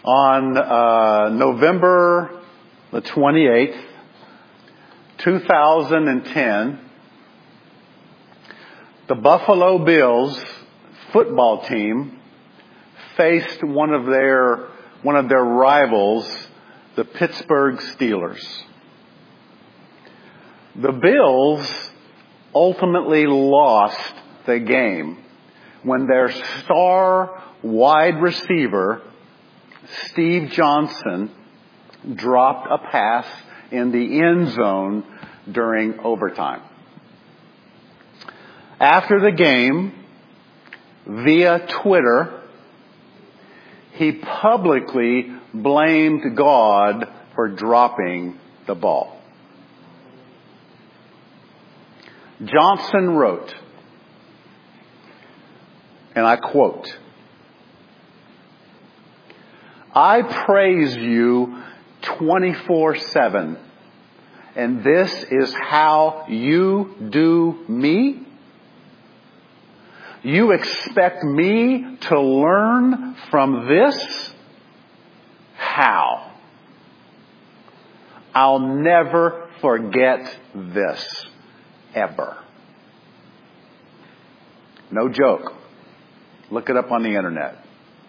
On November the 28th, 2010, the Buffalo Bills football team faced one of their rivals, the Pittsburgh Steelers. The Bills ultimately lost the game when their star wide receiver, Steve Johnson, dropped a pass in the end zone during overtime. After the game, via Twitter, he publicly blamed God for dropping the ball. Johnson wrote, and I quote, "I praise you 24/7, and this is how you do me? You expect me to learn from this? How? I'll never forget this, ever." No joke. Look it up on the internet.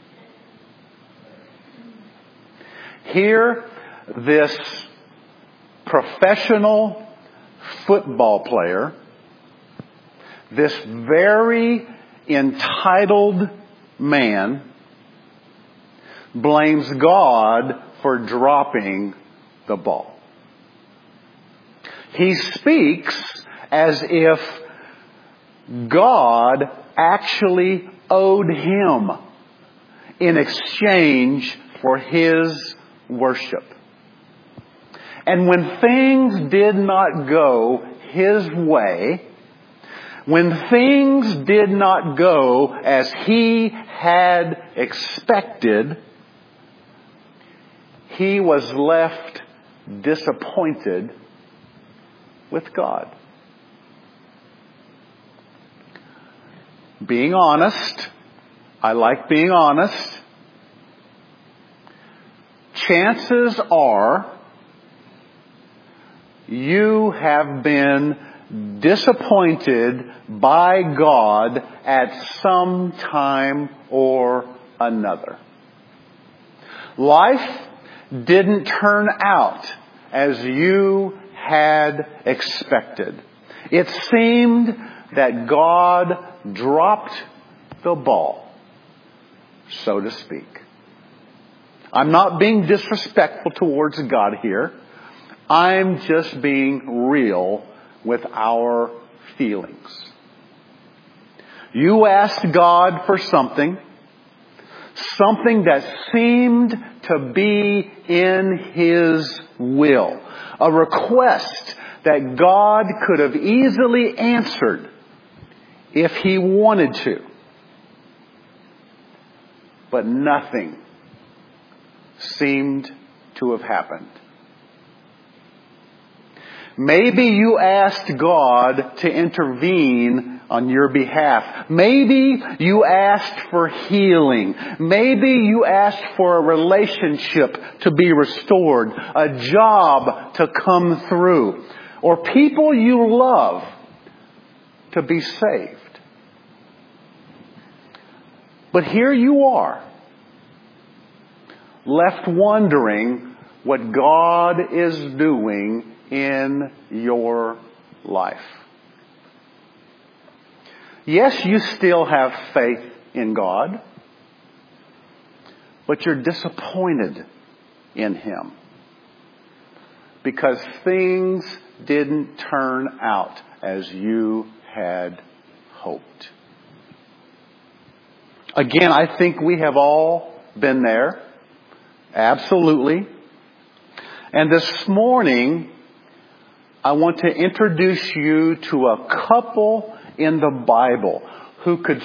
Here, this professional football player, this very entitled man, blames God for dropping the ball. He speaks as if God actually owed him in exchange for his worship. And when things did not go his way, when things did not go as he had expected, he was left disappointed with God. Being honest, I like being honest. Chances are you have been disappointed by God at some time or another. Life didn't turn out as you had expected. It seemed that God dropped the ball, so to speak. I'm not being disrespectful towards God here. I'm just being real with our feelings. You asked God for something that seemed to be in His will. A request that God could have easily answered if He wanted to. But nothing seemed to have happened. Maybe you asked God to intervene on your behalf. Maybe you asked for healing. Maybe you asked for a relationship to be restored, a job to come through, or people you love to be saved. But here you are, left wondering what God is doing in your life. Yes, you still have faith in God, but you're disappointed in Him because things didn't turn out as you had hoped. Again, I think we have all been there. Absolutely. And this morning, I want to introduce you to a couple in the Bible who could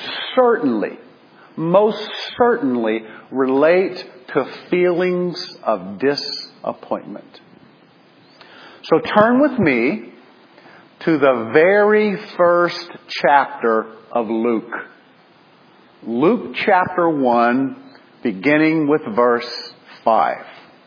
most certainly relate to feelings of disappointment. So turn with me to the very first chapter of Luke. Luke chapter 1, beginning with verse 5.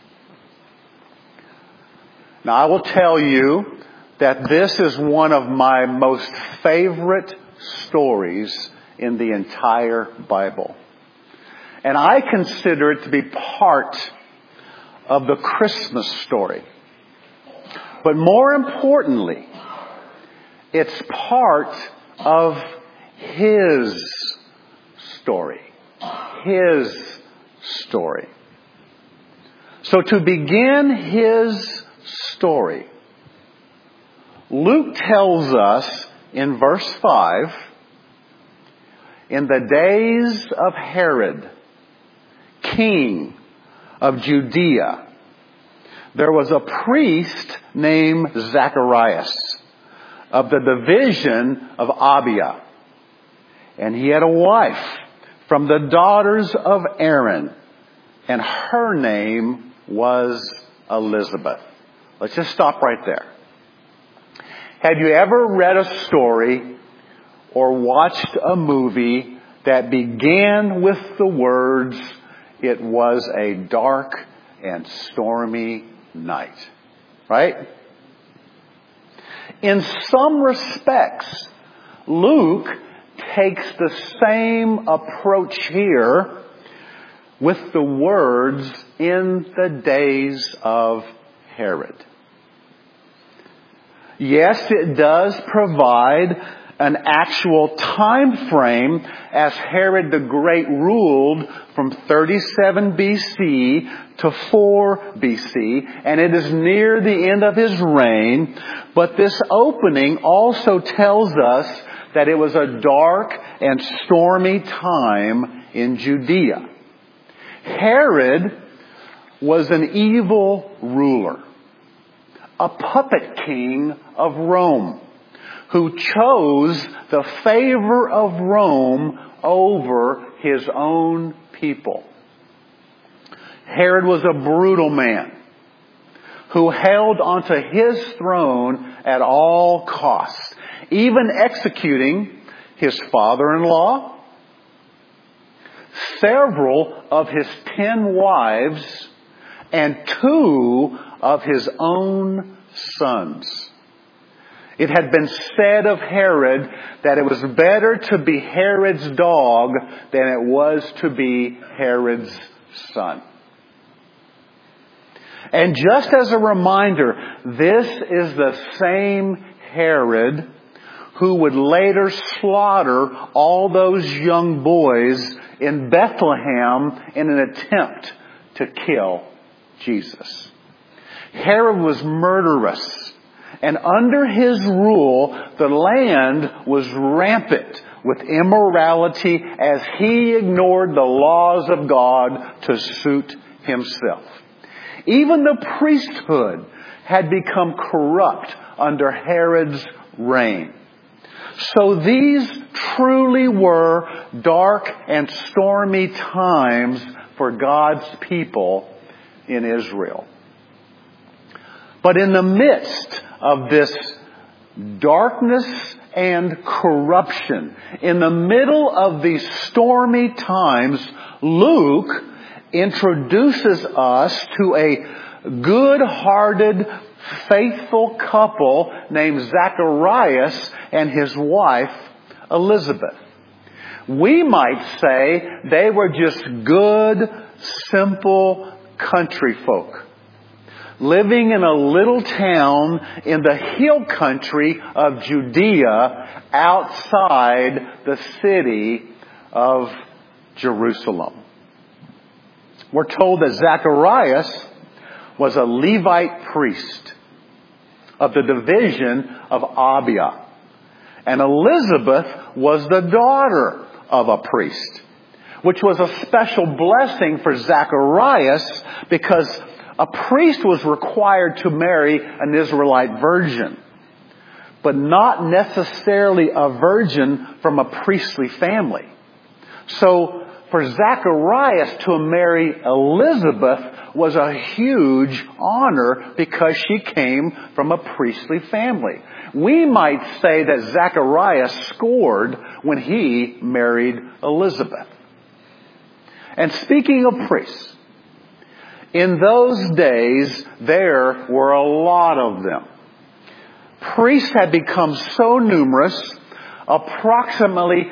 Now, I will tell you that this is one of my most favorite stories in the entire Bible. And I consider it to be part of the Christmas story. But more importantly, it's part of His story. His story. So to begin His story, Luke tells us in verse 5, in the days of Herod, king of Judea, there was a priest named Zacharias of the division of Abia. And he had a wife from the daughters of Aaron, and her name was Elizabeth. Let's just stop right there. Have you ever read a story or watched a movie that began with the words, "It was a dark and stormy night"? Right? In some respects, Luke takes the same approach here with the words, "in the days of Herod." Yes, it does provide an actual time frame as Herod the Great ruled from 37 BC to 4 BC, and it is near the end of his reign. But this opening also tells us that it was a dark and stormy time in Judea. Herod was an evil ruler, a puppet king of Rome, who chose the favor of Rome over his own people. Herod was a brutal man who held onto his throne at all costs, even executing his father-in-law, several of his 10 wives, and 2 of his own sons. It had been said of Herod that it was better to be Herod's dog than it was to be Herod's son. And just as a reminder, this is the same Herod who would later slaughter all those young boys in Bethlehem in an attempt to kill Jesus. Herod was murderous, and under his rule, the land was rampant with immorality as he ignored the laws of God to suit himself. Even the priesthood had become corrupt under Herod's reign. So these truly were dark and stormy times for God's people in Israel. But in the midst of this darkness and corruption, in the middle of these stormy times, Luke introduces us to a good-hearted, faithful couple named Zacharias and his wife Elizabeth. We might say they were just good, simple country folk, living in a little town in the hill country of Judea outside the city of Jerusalem. We're told that Zacharias was a Levite priest of the division of Abia, and Elizabeth was the daughter of a priest, which was a special blessing for Zacharias because a priest was required to marry an Israelite virgin, but not necessarily a virgin from a priestly family. So for Zacharias to marry Elizabeth was a huge honor because she came from a priestly family. We might say that Zacharias scored when he married Elizabeth. And speaking of priests, In those days, there were a lot of them. Priests had become so numerous, approximately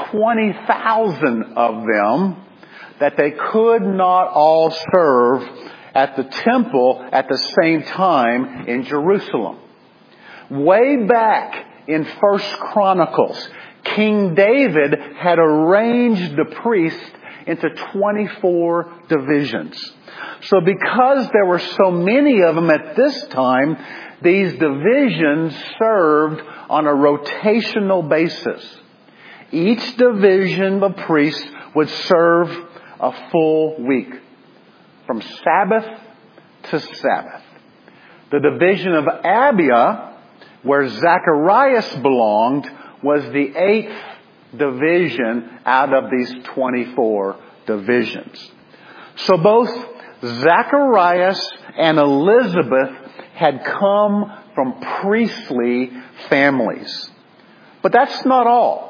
20,000 of them, that they could not all serve at the temple at the same time in Jerusalem. Way back in 1 Chronicles, King David had arranged the priests into 24 divisions. So because there were so many of them at this time, these divisions served on a rotational basis. Each division of priests would serve a full week, from Sabbath to Sabbath. The division of Abia, where Zacharias belonged, was the 8th division out of these 24 divisions. So both Zacharias and Elizabeth had come from priestly families. But that's not all.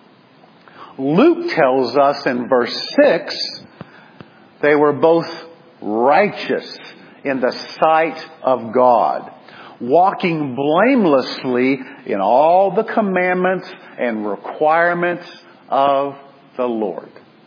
Luke tells us in verse 6, they were both righteous in the sight of God, walking blamelessly in all the commandments and requirements of the Lord.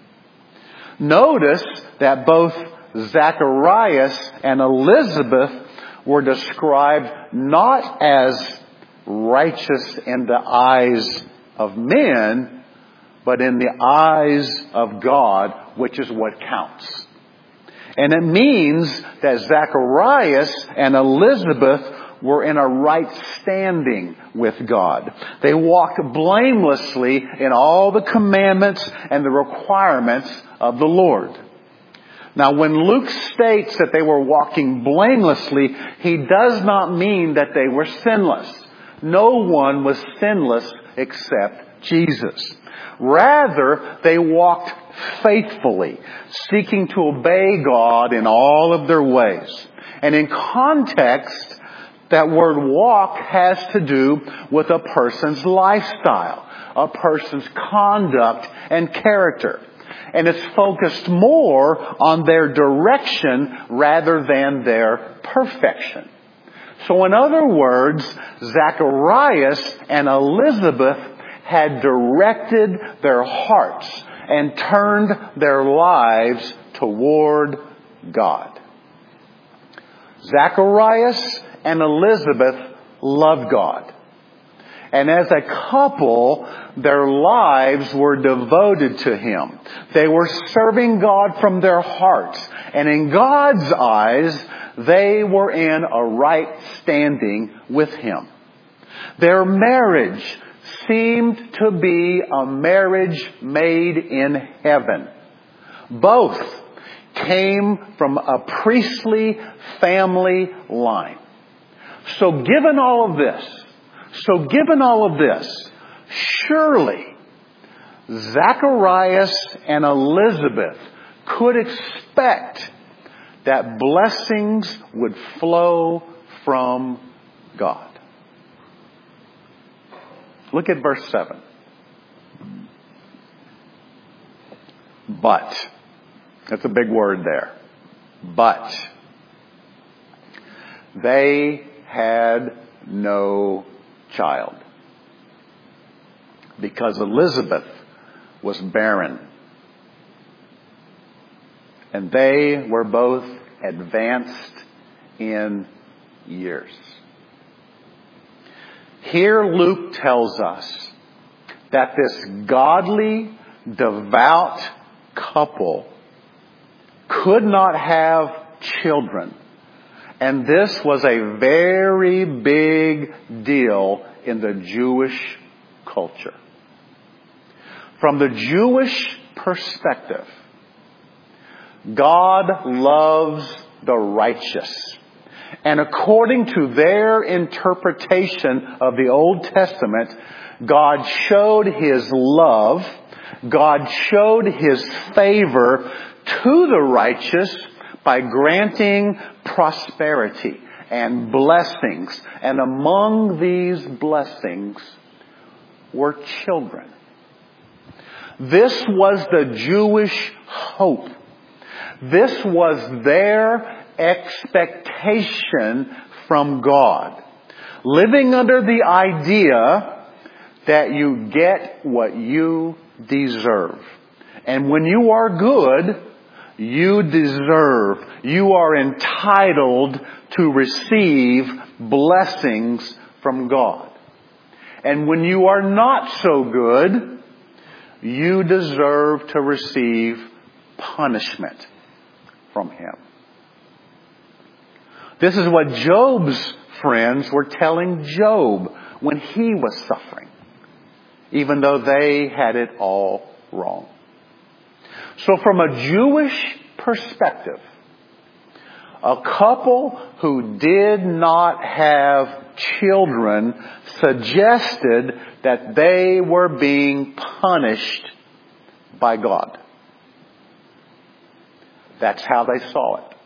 Notice that both Zacharias and Elizabeth were described not as righteous in the eyes of men, but in the eyes of God, which is what counts. And it means that Zacharias and Elizabeth were in a right standing with God. They walked blamelessly in all the commandments and the requirements of the Lord. Now, when Luke states that they were walking blamelessly, he does not mean that they were sinless. No one was sinless except Jesus. Rather, they walked faithfully, seeking to obey God in all of their ways. And in context, that word walk has to do with a person's lifestyle, a person's conduct and character. And it's focused more on their direction rather than their perfection. So in other words, Zacharias and Elizabeth had directed their hearts and turned their lives toward God. Zacharias and Elizabeth loved God. And as a couple, their lives were devoted to Him. They were serving God from their hearts. And in God's eyes, they were in a right standing with Him. Their marriage seemed to be a marriage made in heaven. Both came from a priestly family line. So given all of this, surely Zacharias and Elizabeth could expect that blessings would flow from God. Look at verse 7. But. That's a big word there. But. They had no child, because Elizabeth was barren, and they were both advanced in years. Here Luke tells us that this godly, devout couple could not have children. And this was a very big deal in the Jewish culture. From the Jewish perspective, God loves the righteous. And according to their interpretation of the Old Testament, God showed His love, God showed His favor to the righteous by granting prosperity and blessings. And among these blessings were children. This was the Jewish hope, This was their expectation from God. Living under the idea that you get what you deserve. And when you are good, you deserve, you are entitled to receive blessings from God. And when you are not so good, you deserve to receive punishment from Him. This is what Job's friends were telling Job when he was suffering, even though they had it all wrong. So from a Jewish perspective, a couple who did not have children suggested that they were being punished by God. That's how they saw it.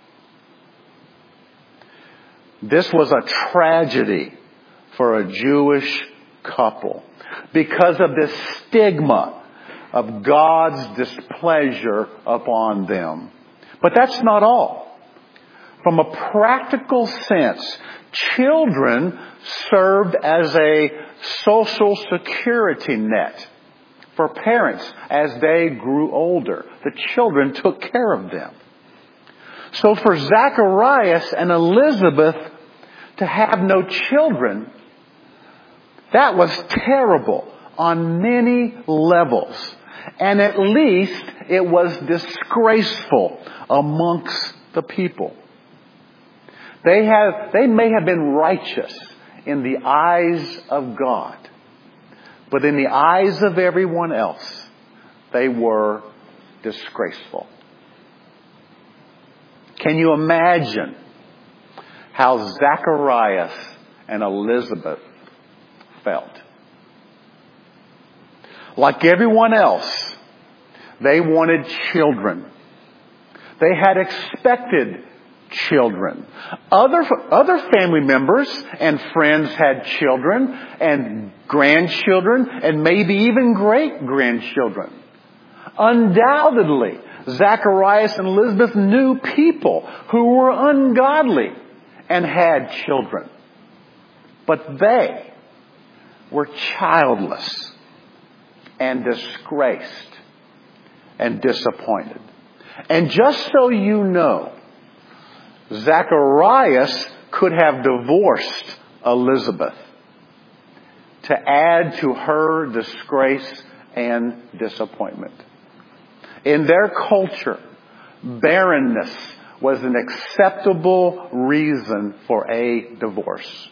This was a tragedy for a Jewish couple because of this stigma of God's displeasure upon them. But that's not all. From a practical sense, children served as a social security net for parents as they grew older. The children took care of them. So for Zacharias and Elizabeth to have no children, that was terrible on many levels. And at least it was disgraceful amongst the people. They may have been righteous in the eyes of God, but in the eyes of everyone else, they were disgraceful. Can you imagine how Zacharias and Elizabeth felt? Like everyone else, they wanted children. They had expected children. Other family members and friends had children and grandchildren and maybe even great-grandchildren. Undoubtedly, Zacharias and Elizabeth knew people who were ungodly and had children. But they were childless and disgraced and disappointed. And just so you know, Zacharias could have divorced Elizabeth to add to her disgrace and disappointment. In their culture, barrenness was an acceptable reason for a divorce.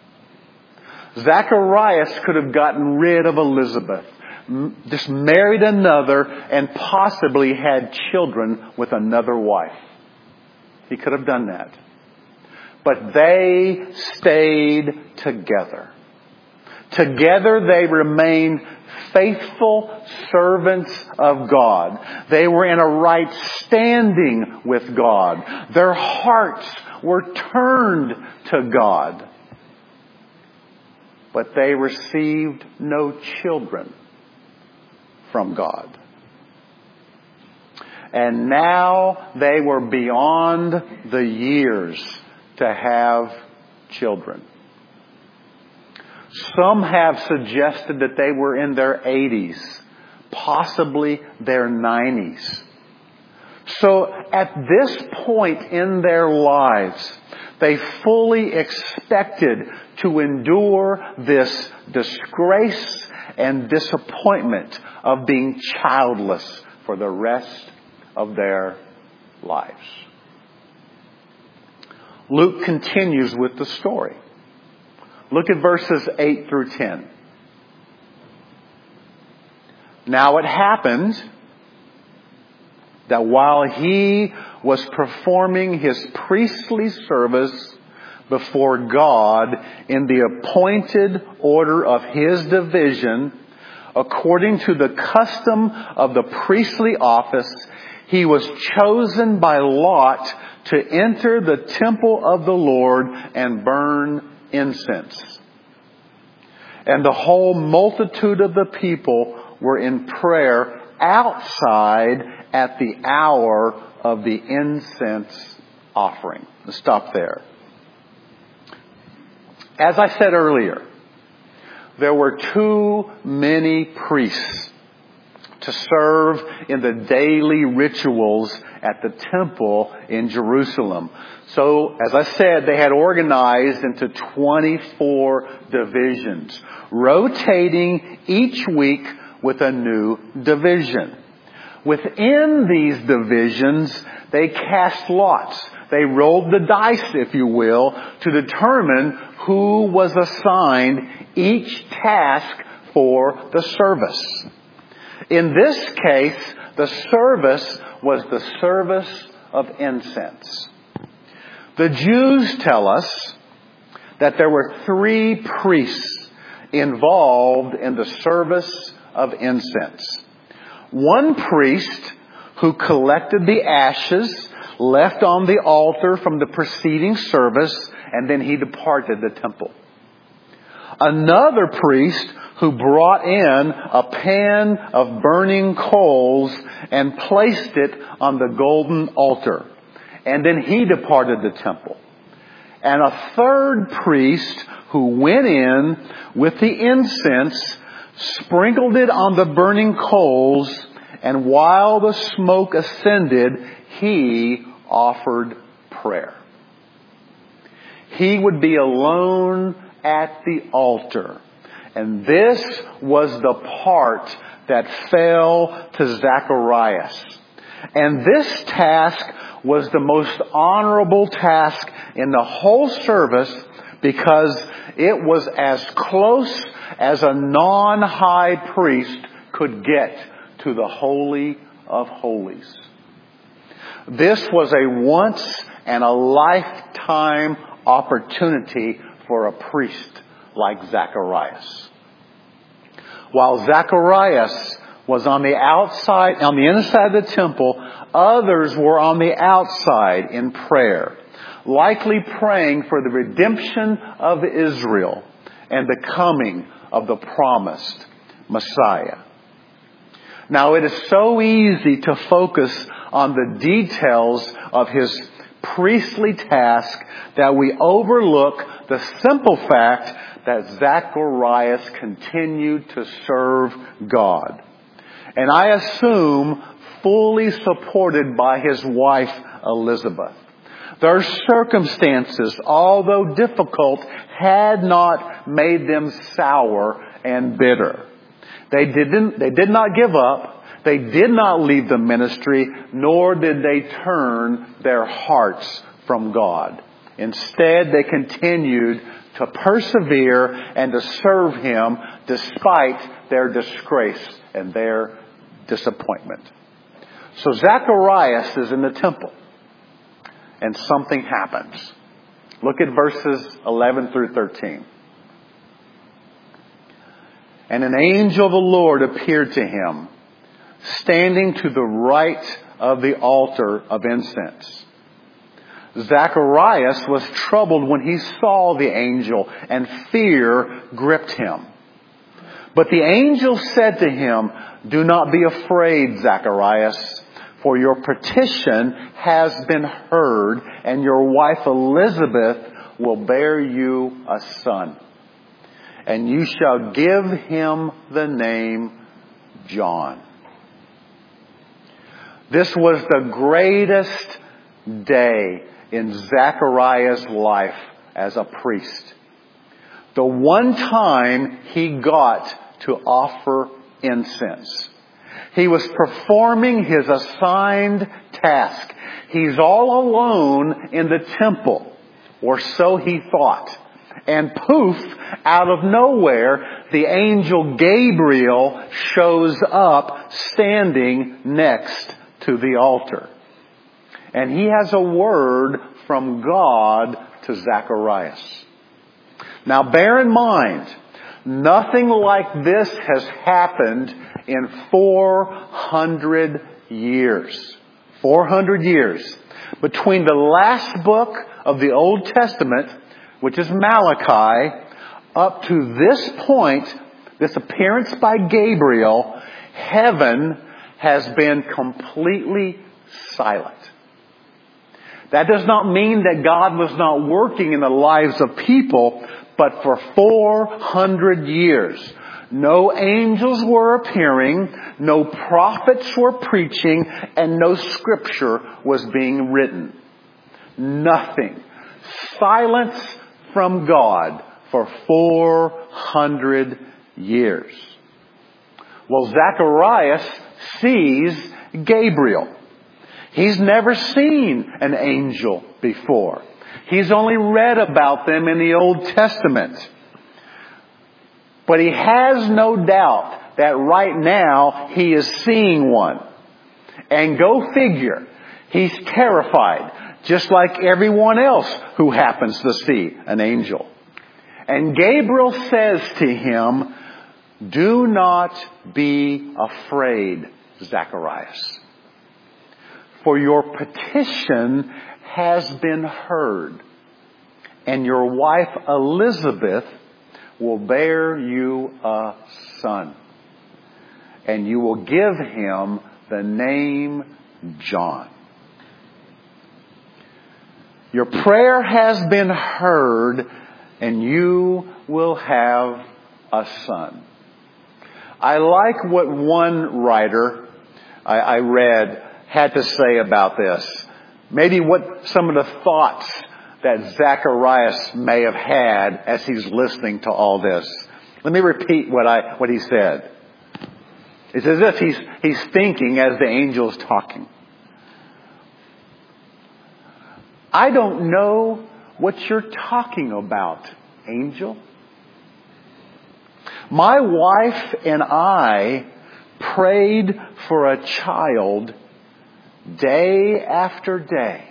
Zacharias could have gotten rid of Elizabeth, just married another, and possibly had children with another wife. He could have done that. But they stayed together. Together they remained faithful servants of God. They were in a right standing with God. Their hearts were turned to God. But they received no children from God. And now they were beyond the years to have children. Some have suggested that they were in their 80s, possibly their 90s. So at this point in their lives, they fully expected to endure this disgrace and disappointment of being childless for the rest of their lives. Luke continues with the story. Look at verses 8 through 10. Now it happened that while he was performing his priestly service before God in the appointed order of his division, according to the custom of the priestly office, he was chosen by lot to enter the temple of the Lord and burn incense. And the whole multitude of the people were in prayer outside at the hour of the incense offering. Let's stop there. As I said earlier, there were too many priests to serve in the daily rituals at the temple in Jerusalem. So, as I said, they had organized into 24 divisions, rotating each week with a new division. Within these divisions, they cast lots. They rolled the dice, if you will, to determine who was assigned each task for the service. In this case, the service was the service of incense. The Jews tell us that there were 3 priests involved in the service of incense. One priest who collected the ashes left on the altar from the preceding service, and then he departed the temple. Another priest who brought in a pan of burning coals and placed it on the golden altar. And then he departed the temple. And a third priest who went in with the incense, sprinkled it on the burning coals, and while the smoke ascended, he offered prayer. He would be alone at the altar. And this was the part that fell to Zacharias. And this task was the most honorable task in the whole service because it was as close as a non-high priest could get to the Holy of Holies. This was a once and a lifetime opportunity for a priest like Zacharias. While Zacharias was on the outside, on the inside of the temple, others were on the outside in prayer, likely praying for the redemption of Israel and the coming of the promised Messiah. Now, it is so easy to focus on the details of his priestly task that we overlook the simple fact that Zacharias continued to serve God. And I assume fully supported by his wife, Elizabeth. Their circumstances, although difficult, had not made them sour and bitter. They did not give up. They did not leave the ministry, nor did they turn their hearts from God. Instead, they continued to persevere and to serve Him despite their disgrace and their disappointment. So Zacharias is in the temple, and something happens. Look at verses 11 through 13. And an angel of the Lord appeared to him, standing to the right of the altar of incense. Zacharias was troubled when he saw the angel, and fear gripped him. But the angel said to him, "Do not be afraid, Zacharias, for your petition has been heard, and your wife Elizabeth will bear you a son. And you shall give him the name John." This was the greatest day in Zacharias' life as a priest. The one time he got to offer incense. He was performing his assigned task. He's all alone in the temple, or so he thought. And poof, out of nowhere, the angel Gabriel shows up standing next to the altar. And he has a word from God to Zacharias. Now bear in mind, nothing like this has happened in 400 years. 400 years. Between the last book of the Old Testament, which is Malachi, up to this point, this appearance by Gabriel, heaven has been completely silent. That does not mean that God was not working in the lives of people, but for 400 years. No angels were appearing, no prophets were preaching, and no scripture was being written. Nothing. Silence from God for 400 years. Well, Zacharias sees Gabriel. He's never seen an angel before. He's only read about them in the Old Testament. But he has no doubt that right now he is seeing one. And go figure, he's terrified, just like everyone else who happens to see an angel. And Gabriel says to him, "Do not be afraid, Zacharias. For your petition has been heard, and your wife Elizabeth will bear you a son, and you will give him the name John. Your prayer has been heard, and you will have a son." I like what one writer I read had to say about this. Maybe what some of the thoughts that Zacharias may have had as he's listening to all this. Let me repeat what he said. It's as if he's thinking as the angel's talking. "I don't know what you're talking about, angel. My wife and I prayed for a child day after day,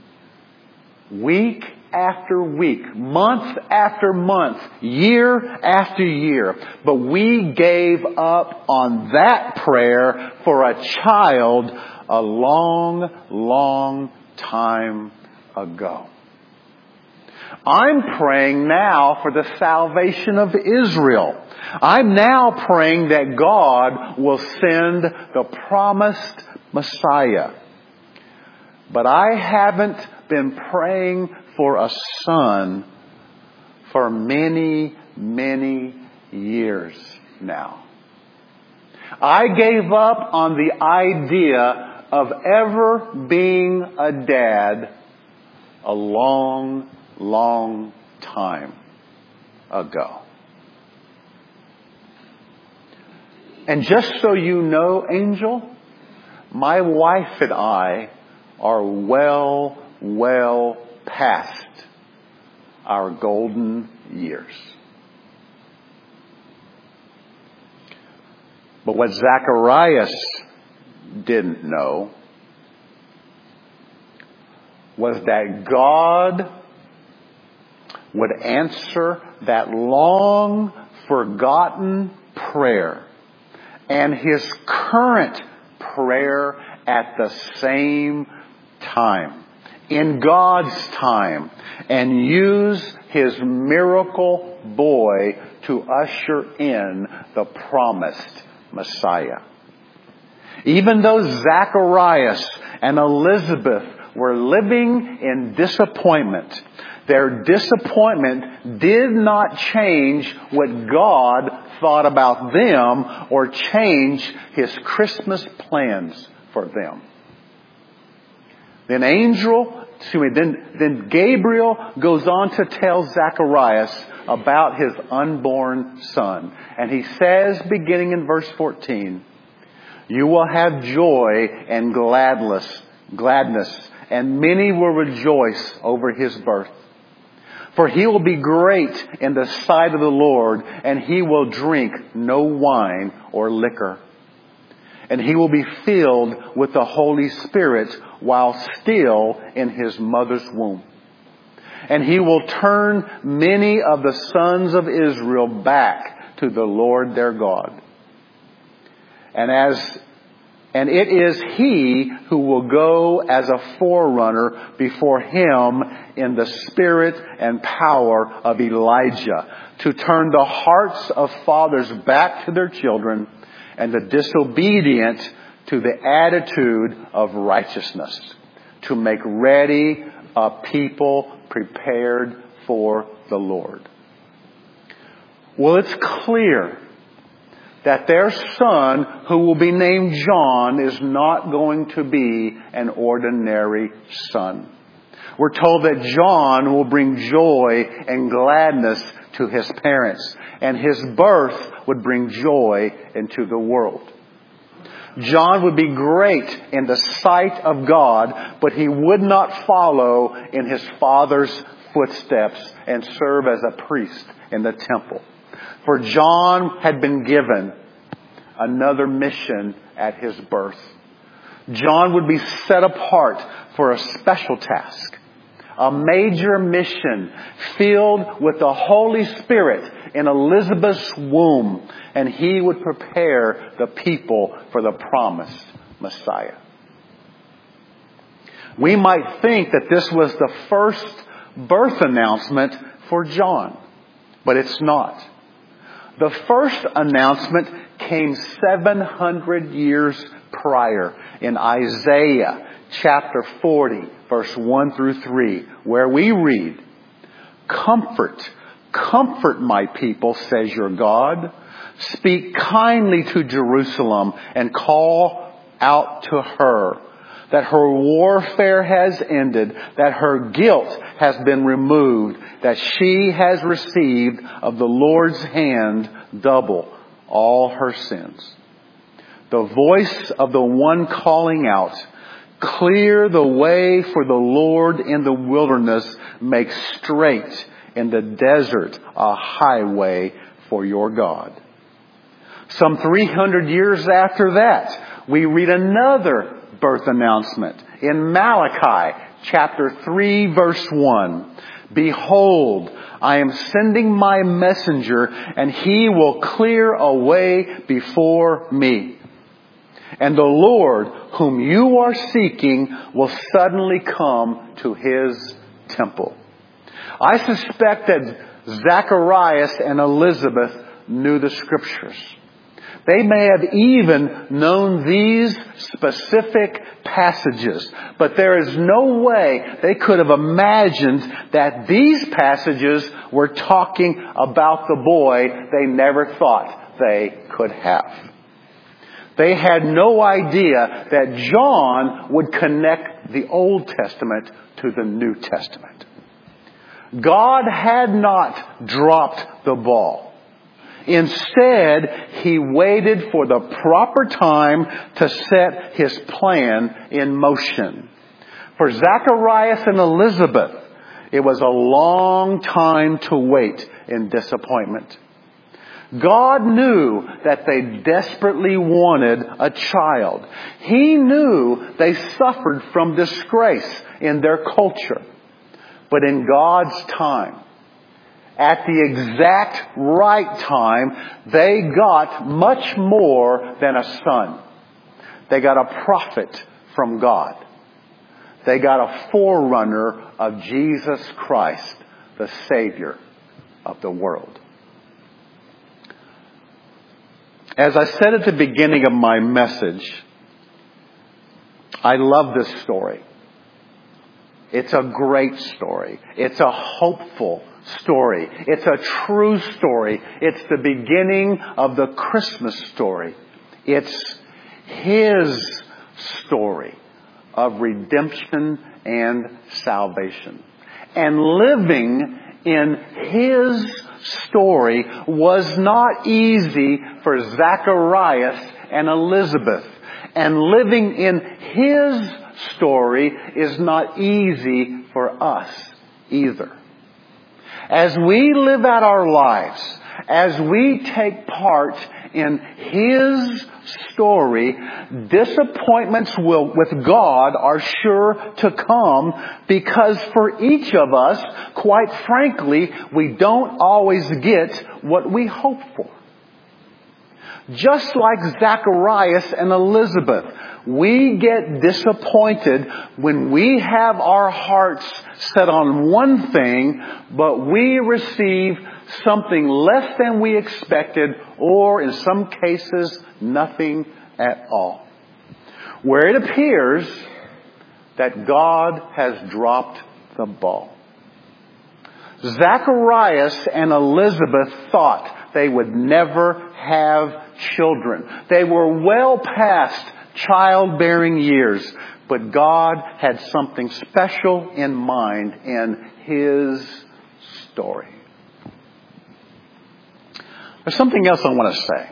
week after week, month after month, year after year. But we gave up on that prayer for a child a long, long time ago. I'm praying now for the salvation of Israel. I'm now praying that God will send the promised Messiah. But I haven't been praying for a son for many, many years now. I gave up on the idea of ever being a dad a long, long time ago. And just so you know, angel, my wife and I are well past our golden years." But what Zacharias didn't know was that God would answer that long forgotten prayer and his current prayer at the same time, in God's time, and use his miracle boy to usher in the promised Messiah. Even though Zacharias and Elizabeth were living in disappointment, their disappointment did not change what God thought about them or change his Christmas plans for them. Then Gabriel goes on to tell Zacharias about his unborn son. And he says, beginning in verse 14, "You will have joy and gladness, and many will rejoice over his birth. For he will be great in the sight of the Lord, and he will drink no wine or liquor. And he will be filled with the Holy Spirit while still in his mother's womb. And he will turn many of the sons of Israel back to the Lord their God. And it is he who will go as a forerunner before him in the spirit and power of Elijah, to turn the hearts of fathers back to their children and the disobedient to the attitude of righteousness, to make ready a people prepared for the Lord. Well, it's clear that their son, who will be named John, is not going to be an ordinary son. We're told that John will bring joy and gladness to his parents, and his birth would bring joy into the world. John would be great in the sight of God, but he would not follow in his father's footsteps and serve as a priest in the temple. For John had been given another mission at his birth. John would be set apart for a special task, a major mission filled with the Holy Spirit in Elizabeth's womb, and he would prepare the people for the promised Messiah. We might think that this was the first birth announcement for John, but it's not. The first announcement came 700 years prior in Isaiah chapter 40, verse 1 through 3, where we read, "Comfort, comfort my people, says your God. Speak kindly to Jerusalem and call out to her that her warfare has ended, that her guilt has been removed, that she has received of the Lord's hand double all her sins." The voice of the one calling out, "Clear the way for the Lord in the wilderness, make straight in the desert a highway for your God." Some 300 years after that, we read another birth announcement in Malachi chapter 3 verse 1. "Behold, I am sending my messenger, and he will clear a way before me. And the Lord, whom you are seeking, will suddenly come to his temple." I suspect that Zacharias and Elizabeth knew the Scriptures. They may have even known these specific passages, but there is no way they could have imagined that these passages were talking about the boy they never thought they could have. They had no idea that John would connect the Old Testament to the New Testament. God had not dropped the ball. Instead, He waited for the proper time to set His plan in motion. For Zacharias and Elizabeth, it was a long time to wait in disappointment. God knew that they desperately wanted a child. He knew they suffered from disgrace in their culture. But in God's time, at the exact right time, they got much more than a son. They got a prophet from God. They got a forerunner of Jesus Christ, the Savior of the world. As I said at the beginning of my message, I love this story. It's a great story. It's a hopeful story. It's a true story. It's the beginning of the Christmas story. It's His story of redemption and salvation. And living in His story was not easy for Zacharias and Elizabeth. And living in His story is not easy for us either. As we live out our lives, as we take part in His story, disappointments with God are sure to come, because for each of us, quite frankly, we don't always get what we hope for. Just like Zacharias and Elizabeth, we get disappointed when we have our hearts set on one thing, but we receive something less than we expected, or in some cases, nothing at all. where it appears that God has dropped the ball. Zacharias and Elizabeth thought they would never have children. They were well past childbearing years, but God had something special in mind in His story. There's something else I want to say.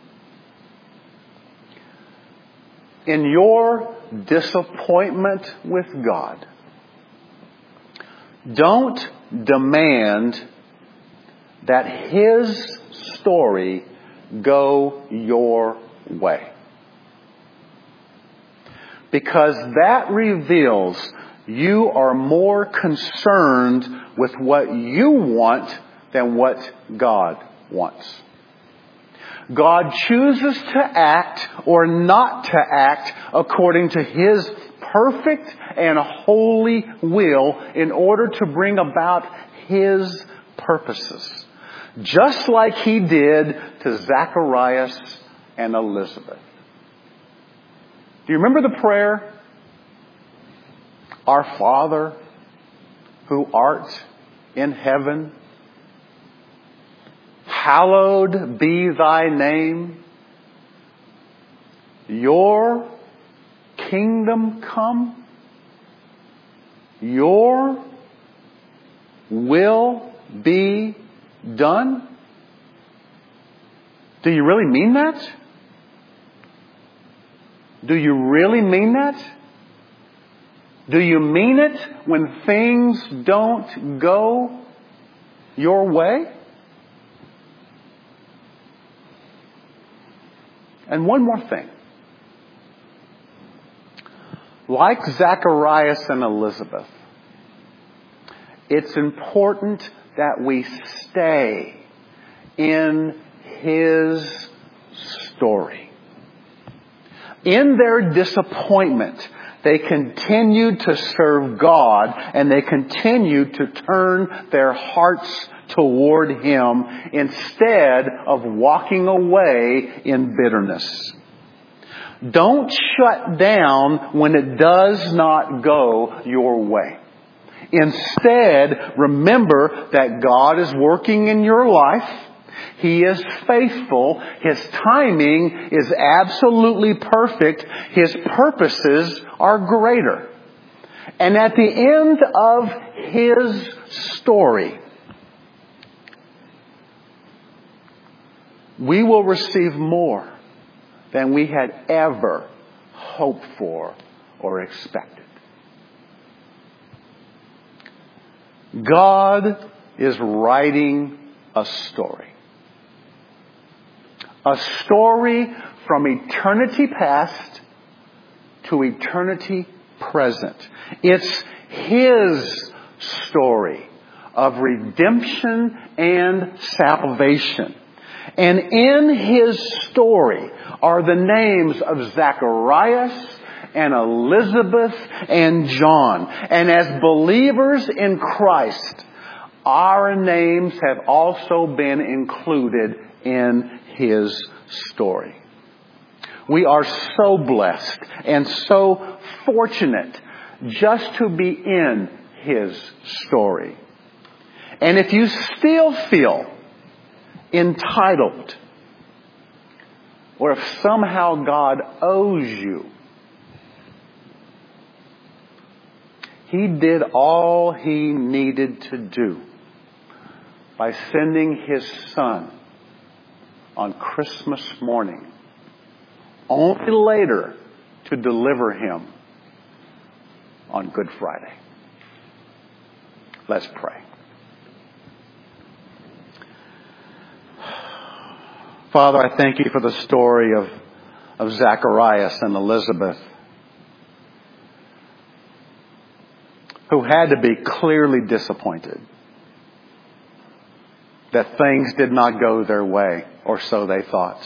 In your disappointment with God, don't demand that His story go your way. Because that reveals you are more concerned with what you want than what God wants. God chooses to act or not to act according to His perfect and holy will in order to bring about His purposes. Just like He did to Zacharias and Elizabeth. Do you remember the prayer? Our Father, who art in heaven, hallowed be Thy name. Your kingdom come. Your will be done. Do you really mean that? Do you really mean that? Do you mean it when things don't go your way? And one more thing. Like Zacharias and Elizabeth, it's important that we stay in His story. In their disappointment, they continued to serve God and they continued to turn their hearts toward Him instead of walking away in bitterness. Don't shut down when it does not go your way. Instead, remember that God is working in your life. He is faithful. His timing is absolutely perfect. His purposes are greater. And at the end of His story, we will receive more than we had ever hoped for or expected. God is writing a story. A story from eternity past to eternity present. It's His story of redemption and salvation. And in His story are the names of Zacharias and Elizabeth and John. And as believers in Christ, our names have also been included in His story. We are so blessed and so fortunate just to be in His story. And if you still feel entitled, or if somehow God owes you, He did all He needed to do by sending His Son on Christmas morning, only later to deliver Him on Good Friday. Let's pray. Father, I thank You for the story of Zacharias and Elizabeth, who had to be clearly disappointed that things did not go their way, or so they thought.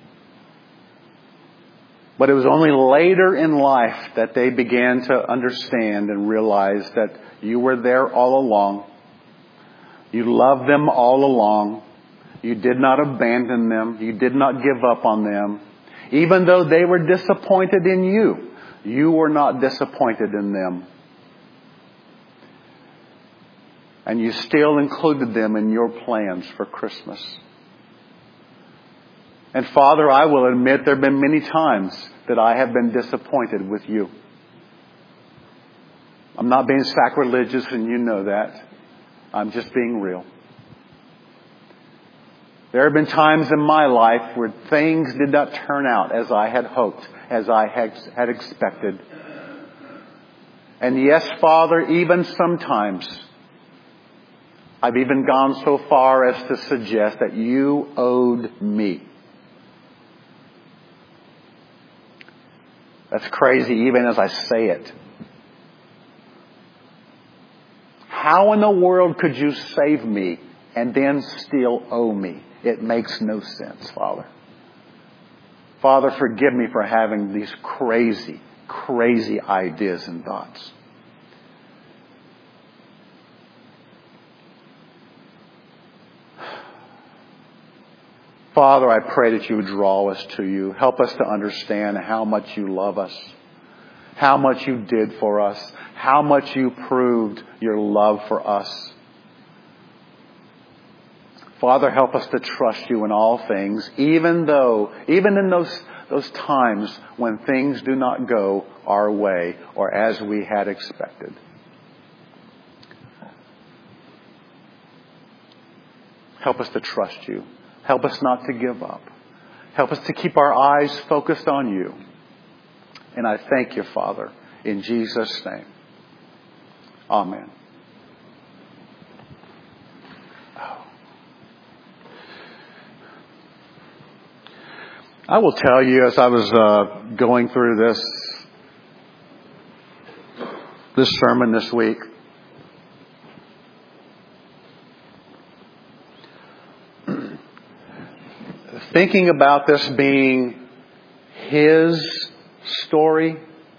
But it was only later in life that they began to understand and realize that You were there all along. You loved them all along. You did not abandon them. You did not give up on them. Even though they were disappointed in You, You were not disappointed in them. And you still included them in your plans for Christmas. And Father, I will admit there have been many times that I have been disappointed with you. I'm not being sacrilegious, and you know that. I'm just being real. There have been times in my life where things did not turn out as I had hoped, as I had expected. And yes, Father, even sometimes I've even gone so far as to suggest that you owed me. That's crazy even as I say it. How in the world could you save me and then still owe me? It makes no sense, Father. Father, forgive me for having these crazy, crazy ideas and thoughts. Father, I pray that you would draw us to you. Help us to understand how much you love us, how much you did for us, how much you proved your love for us. Father, help us to trust you in all things, even in those times when things do not go our way or as we had expected. Help us to trust you. Help us not to give up. Help us to keep our eyes focused on you. And I thank you, Father, in Jesus' name. Amen. I will tell you, as I was going through this sermon this week, thinking about this being his story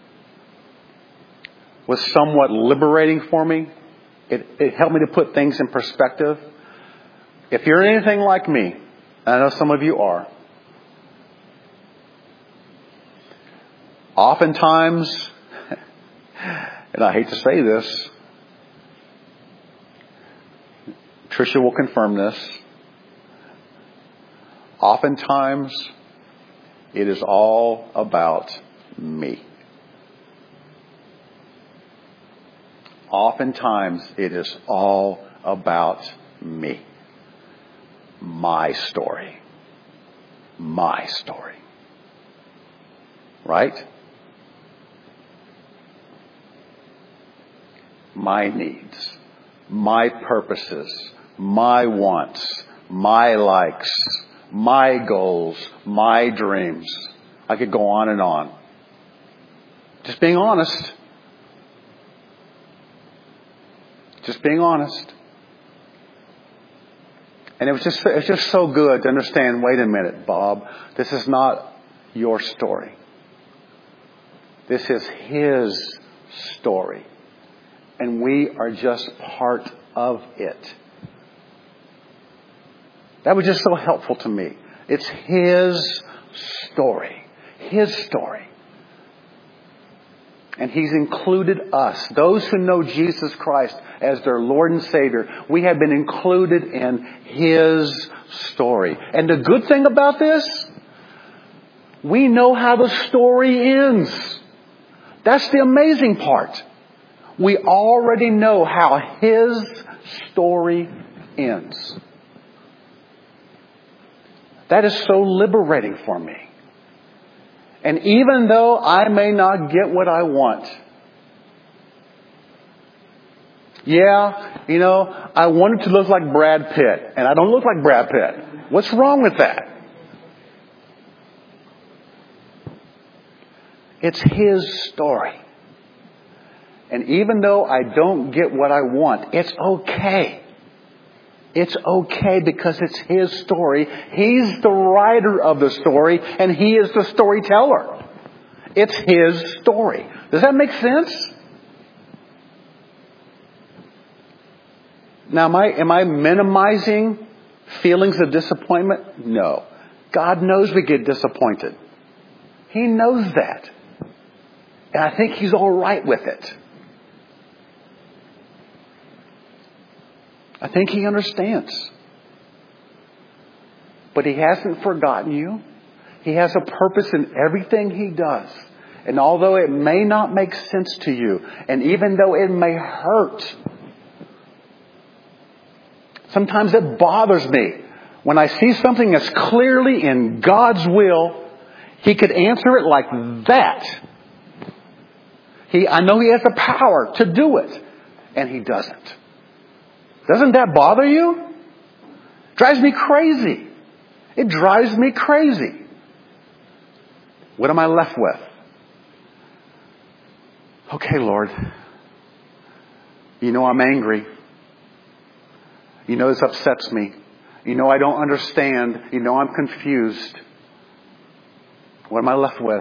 was somewhat liberating for me. It helped me to put things in perspective. If you're anything like me, and I know some of you are, oftentimes, and I hate to say this, Tricia will confirm this, oftentimes it is all about me. Oftentimes it is all about me. My story. My story. Right? My needs, my purposes, my wants, my likes, my goals, my dreams. I could go on and on. Just being honest. Just being honest. And it's just so good to understand, wait a minute, Bob, this is not your story. This is his story. And we are just part of it. That was just so helpful to me. It's his story. His story. And he's included us. Those who know Jesus Christ as their Lord and Savior, we have been included in his story. And the good thing about this, we know how the story ends. That's the amazing part. We already know how his story ends. That is so liberating for me. And even though I may not get what I want, I wanted to look like Brad Pitt, and I don't look like Brad Pitt. What's wrong with that? It's his story. And even though I don't get what I want, it's okay. It's okay because it's his story. He's the writer of the story, and he is the storyteller. It's his story. Does that make sense? Now, am I minimizing feelings of disappointment? No. God knows we get disappointed. He knows that. And I think He's all right with it. I think He understands. But He hasn't forgotten you. He has a purpose in everything He does. And although it may not make sense to you, and even though it may hurt, sometimes it bothers me when I see something that's clearly in God's will. He could answer it like that. I know He has the power to do it, and He doesn't. Doesn't that bother you? Drives me crazy. It drives me crazy. What am I left with? Okay, Lord. You know I'm angry. You know this upsets me. You know I don't understand. You know I'm confused. What am I left with?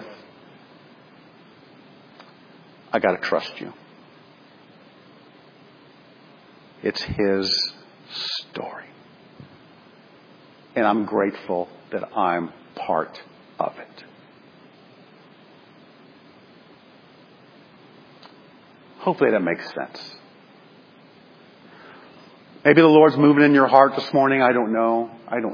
I got to trust you. It's His story. And I'm grateful that I'm part of it. Hopefully that makes sense. Maybe the Lord's moving in your heart this morning. I don't know.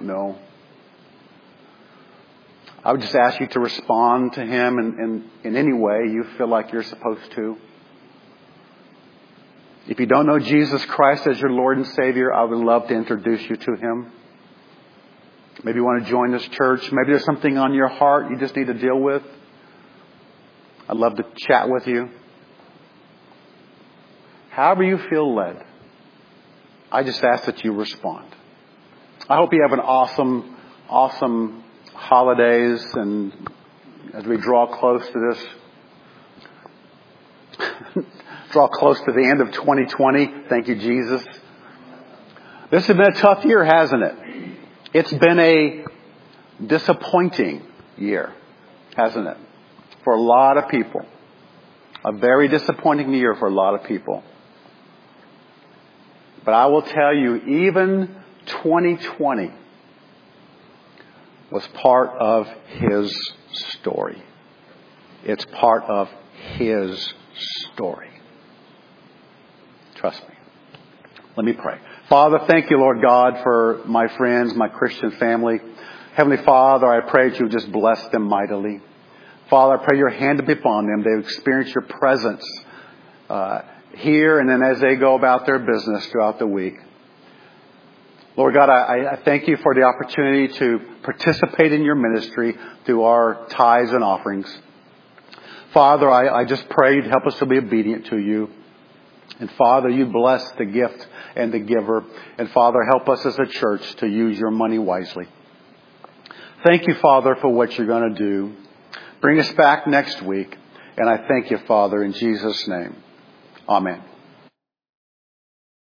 I would just ask you to respond to Him in any way you feel like you're supposed to. If you don't know Jesus Christ as your Lord and Savior, I would love to introduce you to Him. Maybe you want to join this church. Maybe there's something on your heart you just need to deal with. I'd love to chat with you. However you feel led, I just ask that you respond. I hope you have an awesome holidays, and as we draw close to the end of 2020, thank you, Jesus. This has been a tough year, hasn't it? It's been a disappointing year, hasn't it? For a lot of people. A very disappointing year for a lot of people. But I will tell you, even 2020 was part of His story. It's part of His story. Trust me. Let me pray. Father, thank you, Lord God, for my friends, my Christian family. Heavenly Father, I pray that you would just bless them mightily. Father, I pray your hand to be upon them. They would experience your presence here and then as they go about their business throughout the week. Lord God, I thank you for the opportunity to participate in your ministry through our tithes and offerings. Father, I just pray you'd help us to be obedient to you. And Father, you bless the gift and the giver. And Father, help us as a church to use your money wisely. Thank you, Father, for what you're going to do. Bring us back next week. And I thank you, Father, in Jesus' name. Amen.